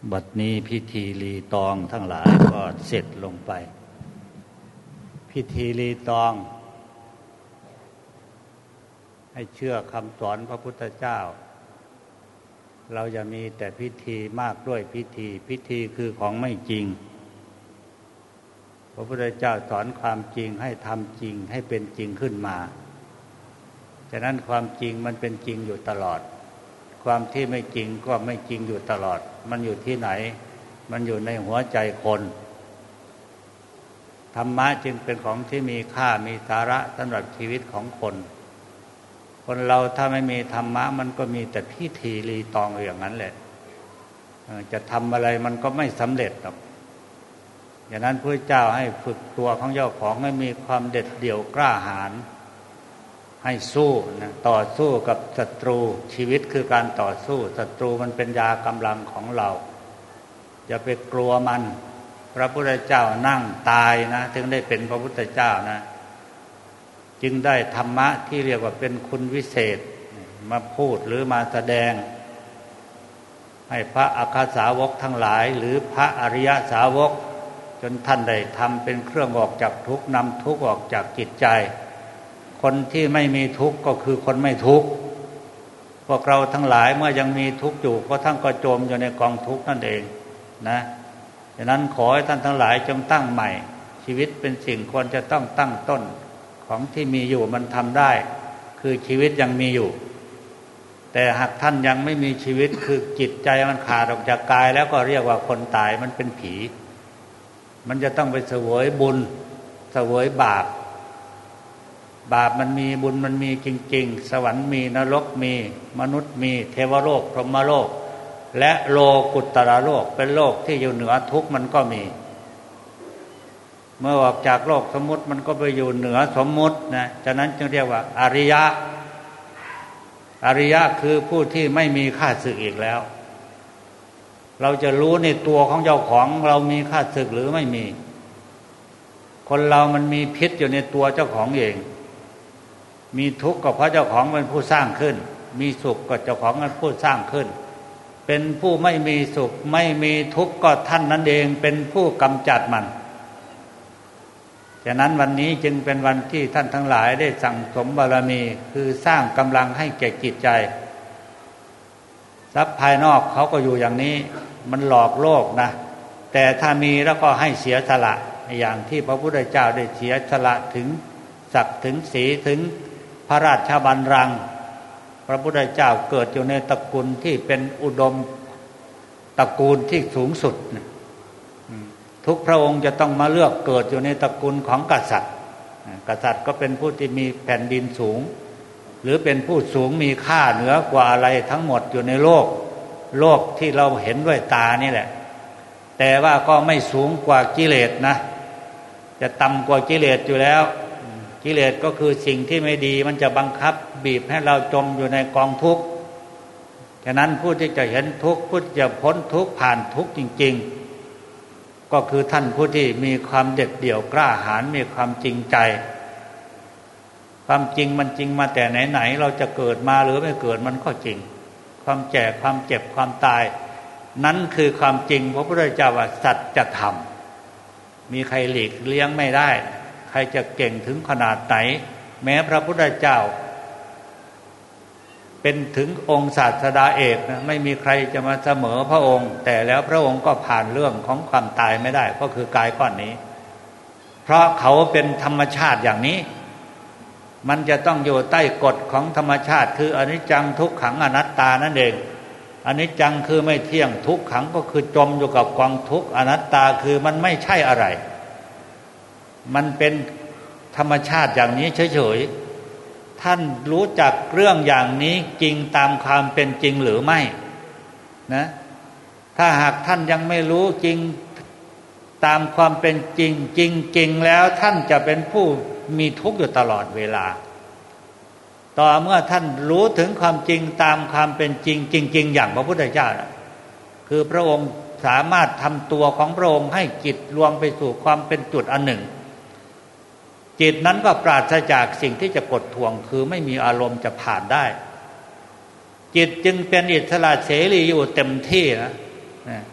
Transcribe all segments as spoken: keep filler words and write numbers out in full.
บัดนี้พิธีรีตองทั้งหลายก็เสร็จลงไปพิธีรีตองให้เชื่อคำสอนพระพุทธเจ้าเราอย่ามีแต่พิธีมากด้วยพิธีพิธีคือของไม่จริงพระพุทธเจ้าสอนความจริงให้ทำจริงให้เป็นจริงขึ้นมาฉะนั้นความจริงมันเป็นจริงอยู่ตลอดความที่ไม่จริงก็ไม่จริงอยู่ตลอดมันอยู่ที่ไหนมันอยู่ในหัวใจคนธรรมะจึงเป็นของที่มีค่ามีสาระสำหรับชีวิตของคนคนเราถ้าไม่มีธรรมะมันก็มีแต่พิธีรีตองอย่างนั้นแหละจะทำอะไรมันก็ไม่สำเร็จหรอกอย่างนั้นพระเจ้าให้ฝึกตัวของเจ้าของให้มีความเด็ดเดี่ยวกล้าหาญให้สู้นะต่อสู้กับศัตรูชีวิตคือการต่อสู้ศัตรูมันเป็นยากำลังของเราอย่าไปกลัวมันพระพุทธเจ้านั่งตายนะถึงได้เป็นพระพุทธเจ้านะจึงได้ธรรมะที่เรียกว่าเป็นคุณวิเศษมาพูดหรือมาแสดงให้พระอัครสาวกทั้งหลายหรือพระอริยสาวกจนท่านได้ทำเป็นเครื่องออกจากทุกข์นำทุกข์ออกจากจิตใจคนที่ไม่มีทุกข์ก็คือคนไม่ทุกข์พวกเราทั้งหลายเมื่อยังมีทุกข์อยู่ก็ทั้งก็จมอยู่ในกองทุกข์นั่นเองนะฉะนั้นขอให้ท่านทั้งหลายจงตั้งใหม่ชีวิตเป็นสิ่งควรจะต้องตั้งต้นของที่มีอยู่มันทำได้คือชีวิตยังมีอยู่แต่หากท่านยังไม่มีชีวิตคือจิตใจมันขาดออกจากกายแล้วก็เรียกว่าคนตายมันเป็นผีมันจะต้องไปเสวยบุญเสวยบาปบาปมันมีบุญมันมีจริงๆสวรรค์มีนรกมีมนุษย์มีเทวโลกพรหมโลกและโลกุตตรโลกเป็นโลกที่อยู่เหนือทุกข์มันก็มีเมื่อออกจากโลกสมมุติมันก็ไปอยู่เหนือสมมุตินะฉะนั้นจึงเรียกว่าอริยะอริยะคือผู้ที่ไม่มีข้าศึกอีกแล้วเราจะรู้ในตัวของเจ้าของเรามีข้าศึกหรือไม่มีคนเรามันมีพิษอยู่ในตัวเจ้าของเองมีทุกข์ก็เพราะเจ้าของเป็นผู้สร้างขึ้นมีสุขก็เจ้าของเป็นผู้สร้างขึ้นเป็นผู้ไม่มีสุขไม่มีทุกข์ก็ท่านนั้นเองเป็นผู้กำจัดมันฉะนั้นวันนี้จึงเป็นวันที่ท่านทั้งหลายได้สั่งสมบารมีคือสร้างกำลังให้แก่จิตใจทรัพย์ภายนอกเขาก็อยู่อย่างนี้มันหลอกโลกนะแต่ถ้ามีแล้วก็ให้เสียสละอย่างที่พระพุทธเจ้าได้เสียสละถึงศักดิ์ถึงศรีถึงพระราชบัลลังก์พระพุทธเจ้าเกิดอยู่ในตระกูลที่เป็นอุดมตระกูลที่สูงสุดทุกพระองค์จะต้องมาเลือกเกิดอยู่ในตระกูลของกษัตริย์กษัตริย์ก็เป็นผู้ที่มีแผ่นดินสูงหรือเป็นผู้สูงมีค่าเหนือกว่าอะไรทั้งหมดอยู่ในโลกโลกที่เราเห็นด้วยตานี่แหละแต่ว่าก็ไม่สูงกว่ากิเลสนะจะต่ำกว่ากิเลสอยู่แล้วกิเลสก็คือสิ่งที่ไม่ดีมันจะบังคับบีบให้เราจมอยู่ในกองทุกข์ฉะนั้นผู้ที่จะเห็นทุกข์ผู้ที่จะพ้นทุกข์ผ่านทุกข์จริงๆก็คือท่านผู้ที่มีความเด็ดเดี่ยวกล้าหาญมีความจริงใจความจริงมันจริงมาแต่ไหนๆเราจะเกิดมาหรือไม่เกิดมันก็จริงความแก่ความเจ็บความตายนั้นคือความจริงพระพุทธเจ้าว่าสัจธรรมมีใครหลีกเลี่ยงไม่ได้ใครจะเก่งถึงขนาดไหนแม้พระพุทธเจ้าเป็นถึงองค์ศาสดาเอกนะไม่มีใครจะมาเสมอพระองค์แต่แล้วพระองค์ก็ผ่านเรื่องของความตายไม่ได้ก็คือกายก้อนนี้เพราะเขาเป็นธรรมชาติอย่างนี้มันจะต้องอยู่ใต้กฎของธรรมชาติคืออนิจจังทุกขังอนัตตานั่นเองอนิจจังคือไม่เที่ยงทุกขังก็คือจมอยู่กับกองทุกข์อนัตตาคือมันไม่ใช่อะไรมันเป็นธรรมชาติอย่างนี้เฉยๆท่านรู้จักเรื่องอย่างนี้จริงตามความเป็นจริงหรือไม่นะถ้าหากท่านยังไม่รู้จริงตามความเป็นจริงจริงๆแล้วท่านจะเป็นผู้มีทุกข์อยู่ตลอดเวลาต่อเมื่อท่านรู้ถึงความจริงตามความเป็นจริงจริงๆอย่างพระพุทธเจ้านะคือพระองค์สามารถทำตัวของพระองค์ให้จิตรวมไปสู่ความเป็นจุดอันหนึ่งจิตนั้นก็ปราศจากสิ่งที่จะกดท่วงคือไม่มีอารมณ์จะผ่านได้จิตจึงเป็นอิสระเสรีอยู่เต็มที่นะ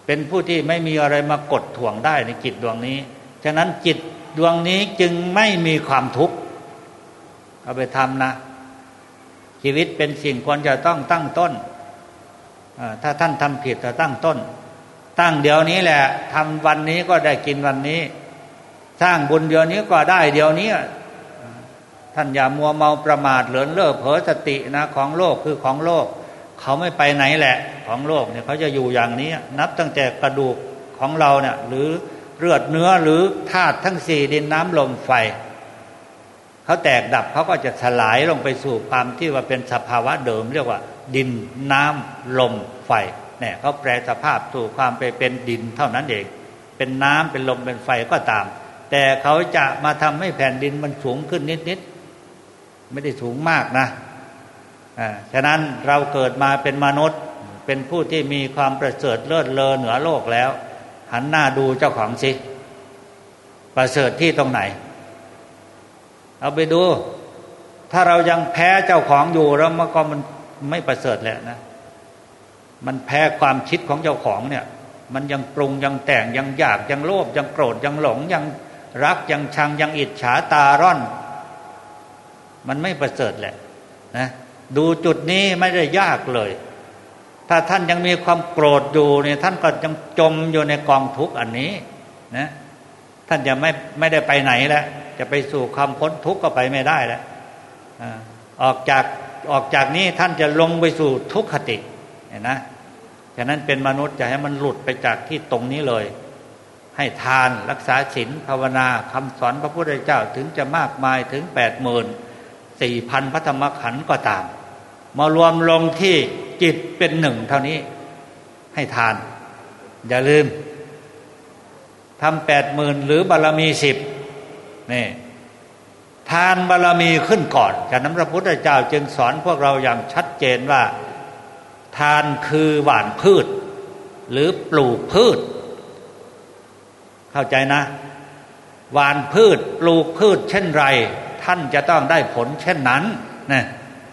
เป็นผู้ที่ไม่มีอะไรมากดถ่วงได้ในจิตดวงนี้ฉะนั้นจิตดวงนี้จึงไม่มีความทุกข์เอาไปทำนะชีวิตเป็นสิ่งควรจะต้องตั้งต้นถ้าท่านทำผิดจะตั้งต้นตั้งเดี๋ยวนี้แหละทำวันนี้ก็ได้กินวันนี้สร้างบุญเดี๋ยวนี้ก็ได้เดี๋ยวนี้ท่านอย่ามัวเมาประมาทเลินเล่อเผลอสตินะของโลกคือของโลกเขาไม่ไปไหนแหละของโลกเนี่ยเขาจะอยู่อย่างนี้นับตั้งแต่กระดูกของเราเนี่ยหรือเลือดเนื้อหรือธาตุทั้งสี่ดินน้ำลมไฟเขาแตกดับเขาก็จะสลายลงไปสู่ความที่ว่าเป็นสภาวะเดิมเรียกว่าดินน้ำลมไฟเนี่ยเขาแปลสภาพสู่ความไปเป็นดินเท่านั้นเองเป็นน้ำเป็นลมเป็นไฟก็ตามแต่เขาจะมาทำให้แผ่นดินมันสูงขึ้นนิดๆไม่ได้สูงมากนะอ่าฉะนั้นเราเกิดมาเป็นมนุษย์เป็นผู้ที่มีความประเสริฐเลิศเลอเหนือโลกแล้วหันหน้าดูเจ้าของสิประเสริฐที่ตรงไหนเอาไปดูถ้าเรายังแพ้เจ้าของอยู่แล้วมันก็มันไม่ประเสริฐแหละนะมันแพ้ความคิดของเจ้าของเนี่ยมันยังปรุงยังแต่งยังอยากยังโลภยังโกรธยังหลงยังรักยังชังยังอิจฉาตาร่อนมันไม่ประเสริฐแหละนะดูจุดนี้ไม่ได้ยากเลยถ้าท่านยังมีความโกรธอยู่เนี่ยท่านก็ยังจมอยู่ในกองทุกข์อันนี้นะท่านจะไม่ไม่ได้ไปไหนแล้วจะไปสู่ความพ้นทุกข์ก็ไปไม่ได้แล้วออกจากออกจากนี้ท่านจะลงไปสู่ทุกขติเห็นนะฉะนั้นเป็นมนุษย์จะให้มันหลุดไปจากที่ตรงนี้เลยให้ทานรักษาศีลภาวนาคำสอนพระพุทธเจ้าถึงจะมากมายถึงแปดหมื่นสี่พันพระธรรมขันธ์ก็ตามมารวมลงที่จิตเป็นหนึ่งเท่านี้ให้ทานอย่าลืมทำแปดหมื่นหรือบารมีสิบนี่ทานบารมีขึ้นก่อนฉะนั้นพระพุทธเจ้าจึงสอนพวกเราอย่างชัดเจนว่าทานคือหว่านพืชหรือปลูกพืชเข้าใจนะหว่านพืชปลูกพืชเช่นไรท่านจะต้องได้ผลเช่นนั้นนะ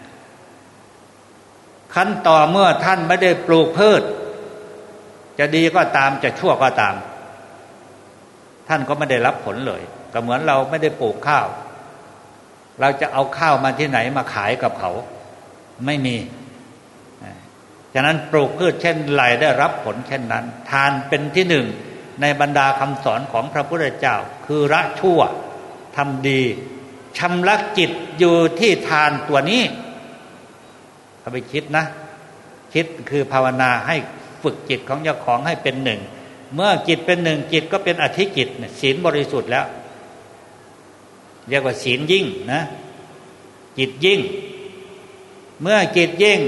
ขั้นต่อเมื่อท่านไม่ได้ปลูกพืชจะดีก็ตามจะชั่วก็ตามท่านก็ไม่ได้รับผลเลยก็เหมือนเราไม่ได้ปลูกข้าวเราจะเอาข้าวมาที่ไหนมาขายกับเขาไม่มีฉะนั้นปลูกพืชเช่นไรได้รับผลเช่นนั้นทานเป็นที่หนึ่งในบรรดาคำสอนของพระพุทธเจ้าคือละชั่วทำดีชำระจิตอยู่ที่ทานตัวนี้เอาไปคิดนะคิดคือภาวนาให้ฝึกจิตของเจ้าของให้เป็นหนึ่งเมื่อจิตเป็นหนึ่งจิตก็เป็นอธิจิตศีลบริสุทธิ์แล้วเรียกว่าศีลยิ่งนะจิตยิ่งเมื่อจิตยิ่ง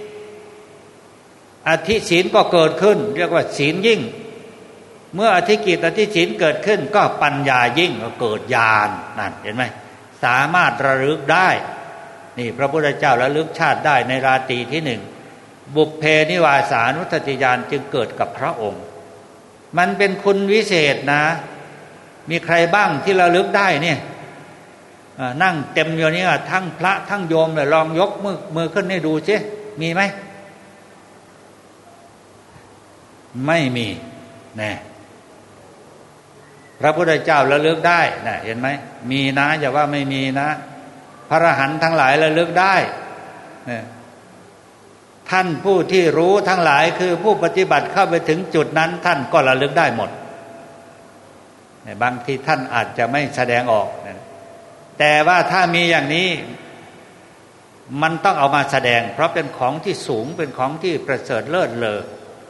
อธิศีลก็เกิดขึ้นเรียกว่าศีลยิ่งเมื่ออธิกิจอธิศีลเกิดขึ้นก็ปัญญายิ่งก็เกิดญาณนั่นเห็นไหมสามารถระลึกได้นี่พระพุทธเจ้าระลึกชาติได้ในราตรีที่หนึ่งบุพเพนิวาสานุสติญาณจึงเกิดกับพระองค์มันเป็นคุณวิเศษนะมีใครบ้างที่ระลึกได้เนี่ยนั่งเต็มอยู่นี่ทั้งพระทั้งโยมเลยลองยกมือมือขึ้นให้ดูสิมีไหมไม่มีแน่พระพุทธเจ้าระลึกได้นะเห็นไหมมีนะอย่าว่าไม่มีนะพระอรหันต์ทั้งหลายระลึกได้ท่านผู้ที่รู้ทั้งหลายคือผู้ปฏิบัติเข้าไปถึงจุดนั้นท่านก็ระลึกได้หมดบางทีท่านอาจจะไม่แสดงออกแต่ว่าถ้ามีอย่างนี้มันต้องเอามาแสดงเพราะเป็นของที่สูงเป็นของที่ประเสริฐเลิศเลอ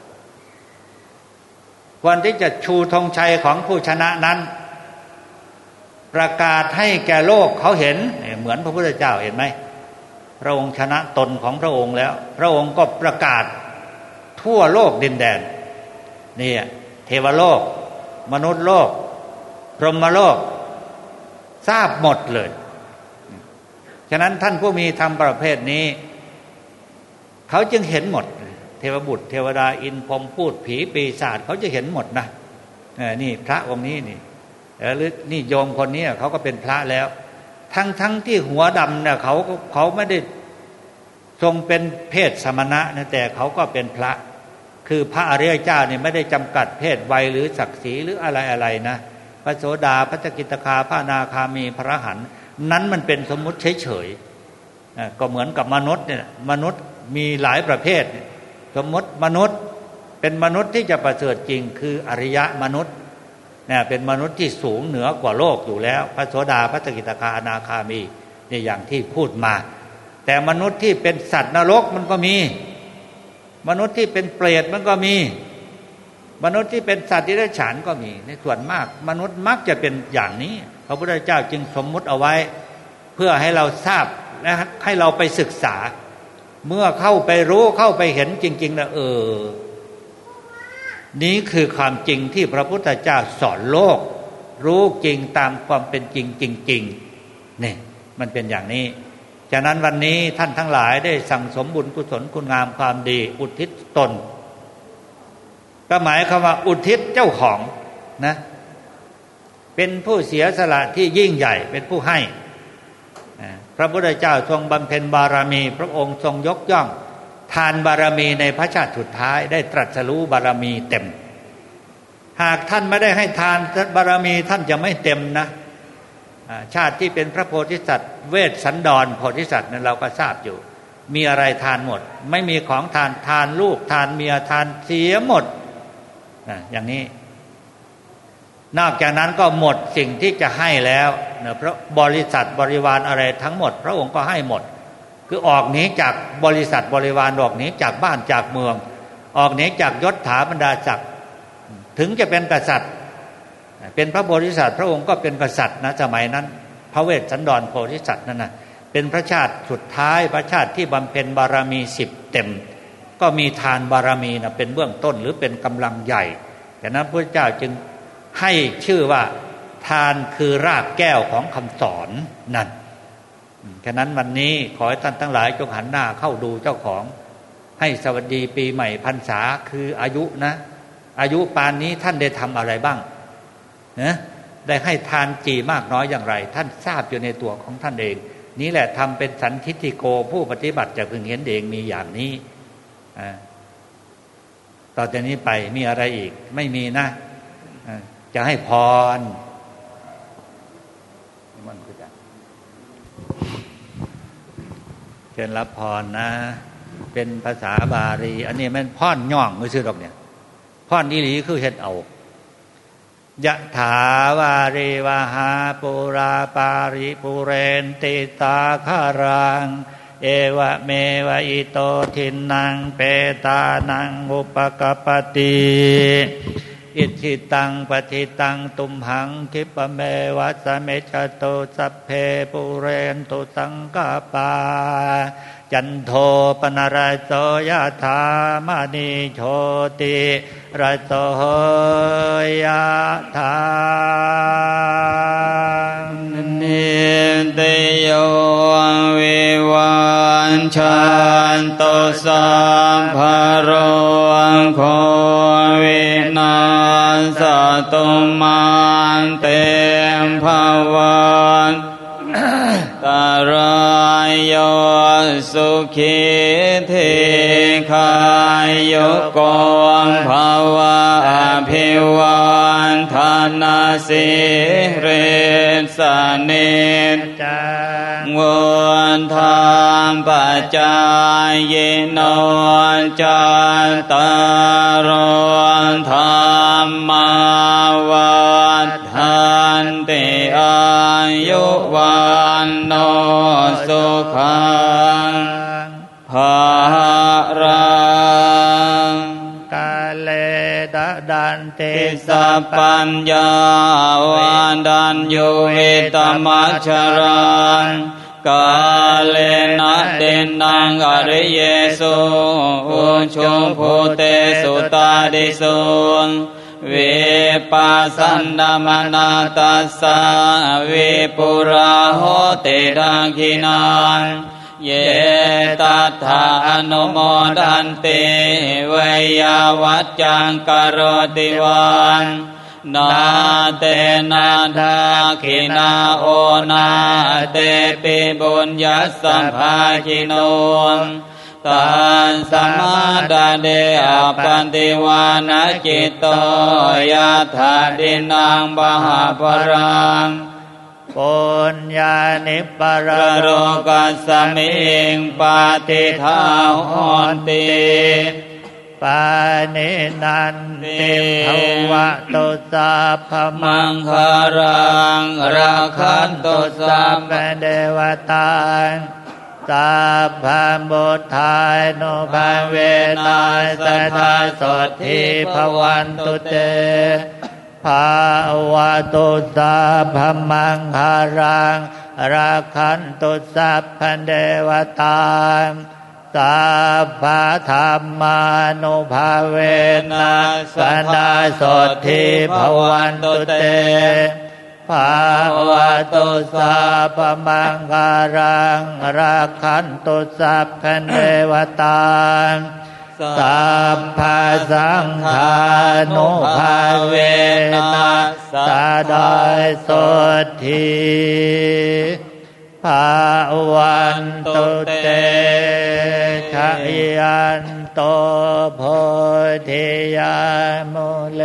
ควรที่จะชูธงชัยของผู้ชนะนั้นประกาศให้แก่โลกเขาเห็นเหมือนพระพุทธเจ้าเห็นไหมพระองค์ชนะตนของพระองค์แล้วพระองค์ก็ประกาศทั่วโลกดินแดนนี่เทวโลกมนุษย์โลกพรหมโลกทราบหมดเลยฉะนั้นท่านผู้มีธรรมประเภทนี้เขาจึงเห็นหมดเทวบุตรเทวดาอินพรหมพูดผีปีศาจเขาจะเห็นหมดนะนี่พระองค์นี้นี่หรือนี่โยมคนนี้เขาก็เป็นพระแล้วทั้งทั้งที่หัวดำเนี่ยเขาเขาไม่ได้ทรงเป็นเพศสมณะนะแต่เขาก็เป็นพระคือพระอริยเจ้าเนี่ยไม่ได้จำกัดเพศวัยหรือศักดิ์ศรีหรืออะไรอะไรนะพระโสดาพระสกิทาคาพระอนาคามีพระอรหันต์นั้นมันเป็นสมมุติเฉยๆก็เหมือนกับมนุษย์เนี่ยมนุษย์มีหลายประเภทสมมติมนุษย์เป็นมนุษย์ที่จะประเสริฐจริงคืออริยมนุษย์เนี่ยเป็นมนุษย์ที่สูงเหนือกว่าโลกอยู่แล้วพระโสดาพระสกิทาคาอนาคามีนี่อย่างที่พูดมาแต่มนุษย์ที่เป็นสัตว์นรกมันก็มีมนุษย์ที่เป็นเปรตมันก็มีมนุษย์ที่เป็นสัตว์ที่ได้ฉานก็มีในส่วนมากมนุษย์มักจะเป็นอย่างนี้พระพุทธเจ้าจึงสมมุติเอาไว้เพื่อให้เราทราบและให้เราไปศึกษาเมื่อเข้าไปรู้เข้าไปเห็นจริงๆแล้วเออนี้คือความจริงที่พระพุทธเจ้าสอนโลกรู้จริงตามความเป็นจริงจริงๆนี่มันเป็นอย่างนี้ฉะนั้นวันนี้ท่านทั้งหลายได้สั่งสมบุญกุศลคุณงามความดีอุทิศตนก็หมายความว่าอุทิศเจ้าของนะเป็นผู้เสียสละที่ยิ่งใหญ่เป็นผู้ให้พระพุทธเจ้าทรงบำเพ็ญบารมีพระองค์ทรงยกย่องทานบารมีในพระชาติสุดท้ายได้ตรัสรู้บารมีเต็มหากท่านไม่ได้ให้ทานบารมีท่านจะไม่เต็มนะชาติที่เป็นพระโพธิสัตว์เวสสันดรโพธิสัตว์นั้นเราก็ทราบอยู่มีอะไรทานหมดไม่มีของทานทานลูกทานเมียทานเสียหมดอย่างนี้นอกจากนั้นก็หมดสิ่งที่จะให้แล้วนะเพราะบริษัทบริวารอะไรทั้งหมดพระองค์ก็ให้หมดคือออกหนีจากบริษัทบริวารออกหนีจากบ้านจากเมืองออกหนีจากยศถาบรรดาศักดิ์ถึงจะเป็นกษัตริย์เป็นพระโพธิสัตว์พระองค์ก็เป็นกษัตริย์นะสมัยนั้นพระเวสสันดรโพธิสัตว์นั่นนะเป็นพระชาติสุดท้ายพระชาติที่บำเพ็ญบารมีสิบเต็มก็มีทานบารมีนะเป็นเบื้องต้นหรือเป็นกำลังใหญ่ดังนั้นพระเจ้าจึงให้ชื่อว่าทานคือรากแก้วของคำสอนนั่นฉะนั้นวันนี้ขอให้ท่านทั้งหลายจงหันหน้าเข้าดูเจ้าของให้สวัสดีปีใหม่พรรษาคืออายุนะอายุปานนี้ท่านได้ทำอะไรบ้างนะได้ให้ทานกี่มากน้อยอย่างไรท่านทราบอยู่ในตัวของท่านเองนี่แหละทำเป็นสันทิฏฐิโกผู้ปฏิบัติจะพึงเห็นเองมีอย่างนี้ต่อจากนี้ไปมีอะไรอีกไม่มีนะจะให้พรเชิญรับพรนะเป็นภาษาบาลีอันนี้มันพ่อนย่องไม่ซื่อหรอกเนี่ยพ่อนอีหลีคือเฮ็ดเอายะถาวาริวหาปุราปาริปุเรนติตาคารังเอวะเมวะอิโตทินังเปตานังอุปกปติอิทิตังปฏิตังตุมหังคิปะเมวะสะเมจโตสัพเพปุเรนตุสังกปาจันโทปนรโสยถามณีโชติรโสยถานิติโยวิวันชันโตสัพพะโรโควินาศตุมันเตมภวันตรายโยสุขิเทคายโยโกภวะอภิวันธนาสิเรสเนจังวุนธรรมปัจจายโนจัตตารธรรมาวัฏฐันติอายุวันโนสุขังภารังกาเลดะดันติสัพพัญญาวันดันโยวิตมัชฌรังกาเลนะเดนังอริเยสุอุชุภูเตสุตาดิสุวิปัสสนามนาตัสสะวิปุราโหติดังขินังเยตัทธาอนุโมดันติเวยาวัจจังกโรติวันนาเตนาทาขินาโอนาเตปิบุญยัสสภาคิโนตตัสสมาดาเดอปันติวานาจิตโตยะถาดินังบหาปรังปุญญานิปรโรกัสสมิงปาติทาหอนติปานินันติภวะตุสัพพมังคารังราคันตุสัพพเทวตาสัพพมุทัยโนภาเวนัสสะทาสดทิภวันตุเตภาวะตุสัพพมังคารังราคันตุสัพพเทวตาสัพพะธรรมานุภาเวนัสสะทาสดทิภวันตุเตภาวะตุสัพพมังคารังราคันตุสัพพเทวตาสัพพะสังฆานุภาเวนัสสะทาสดทิภาวันตุเตชยันโตโพธิยามุเล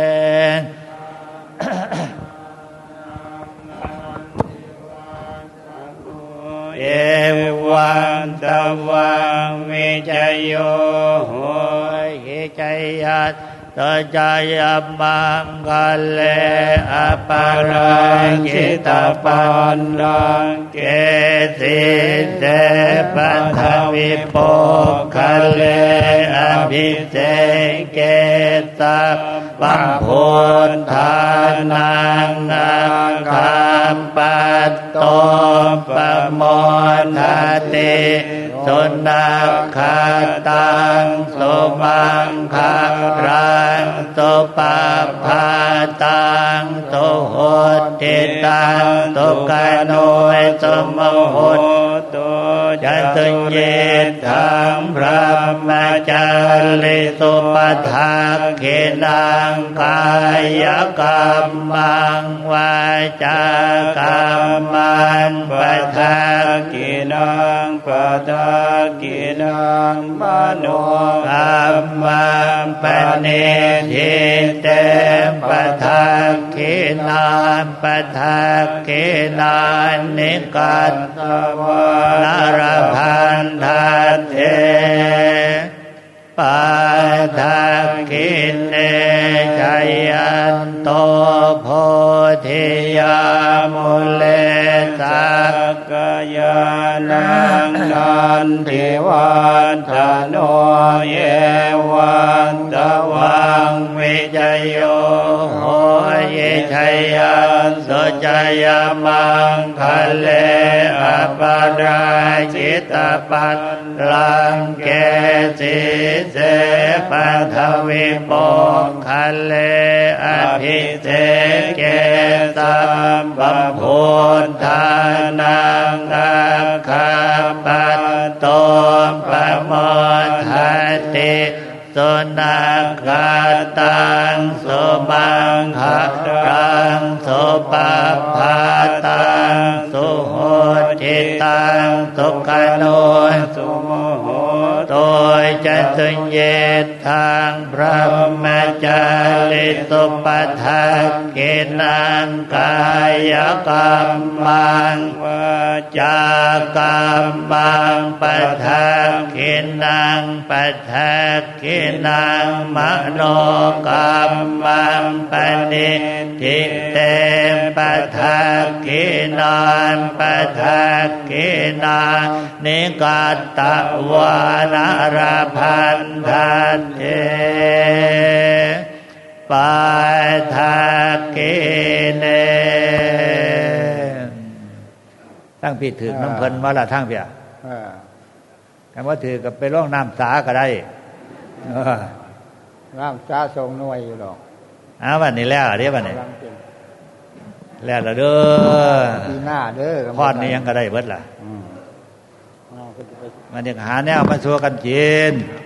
เอวันตวังวิจโยโหหิจยัตตจายมังคะเลอปาราจิตปันดังเกสิเสปัทวิโปคะเลอภิเสเกสัพพัมพุทธานังนาคัมปัตโตปโมทติสุนัขขตังสุมังคารังสุปภาตังสุโหติตังสุกโนสุโมโหตุจันตุเยธังพระมจาริสุปทักขินังกายกรรมังวาจากรรมังปทักขินังปทักขินังมโนกรรมังปณิทิเตปทักขินังปทักขินังนิกัตตวานารพันธัตเถปาทักขิเนชยันโตโพธิยามุเลสักกายานังนันทิวันทโนเยวันตวังวิจโยโหยิชยันสุจยมังคะเลอปาราจิตปัตลังเกสิเสปัทวิโปคะเลอภิเสเกสัมปพุทธานังนาคัมปัตโตปโมทติสุนัขขตังสุมังคารังสุปภาตังสุโหติตังสุขโนสุโมโหตุจันตุเยธังพระมจาริสุปทักขินังกายกรรมังวาจากรรมังปทักขินังปทักขินังมโนกรรมังปณิทิเตปทักขินังปทักขินังนิกัตตวานารพันธัตเถปาทักขิเนตั้งพี่ถือน้ำเพิ่นว่าละทั้งเพียคำว่าถือกับไปร่องน้ำสาก็ได้น้ำสาทรงหน่วยอยู่หรอกอ้าววันนี้แล้วเรียกวันนี้แล้วเด้อปีหน้าเด้อพอดนี้ยังก็ได้เบิดล่ะมันยังหาแนวมาชัวกันกิน